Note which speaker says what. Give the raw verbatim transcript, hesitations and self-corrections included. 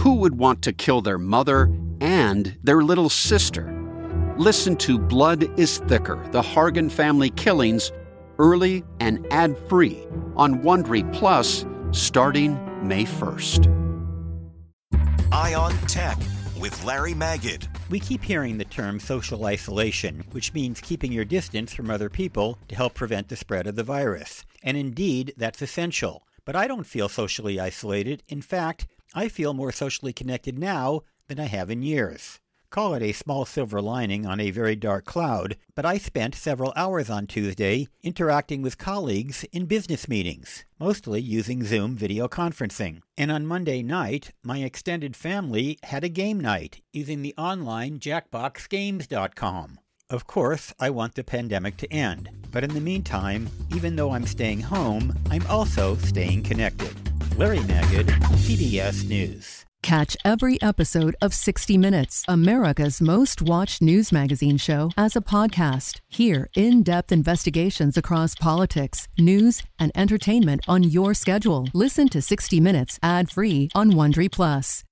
Speaker 1: Who would want to kill their mother and their little sister? Listen to Blood is Thicker, the Hargan family killings, early and ad-free on Wondery Plus starting May first.
Speaker 2: Eye on Tech with Larry Magid.
Speaker 3: We keep hearing the term social isolation, which means keeping your distance from other people to help prevent the spread of the virus. And indeed, that's essential. But I don't feel socially isolated. In fact, I feel more socially connected now than I have in years. Call it a small silver lining on a very dark cloud, but I spent several hours on Tuesday interacting with colleagues in business meetings, mostly using Zoom video conferencing. And on Monday night, my extended family had a game night using the online jackbox games dot com. Of course, I want the pandemic to end, but in the meantime, even though I'm staying home, I'm also staying connected. Larry Magid, C B S News.
Speaker 4: Catch every episode of sixty minutes, America's most watched news magazine show, as a podcast. Hear in-depth investigations across politics, news, and entertainment on your schedule. Listen to sixty minutes ad-free on Wondery Plus.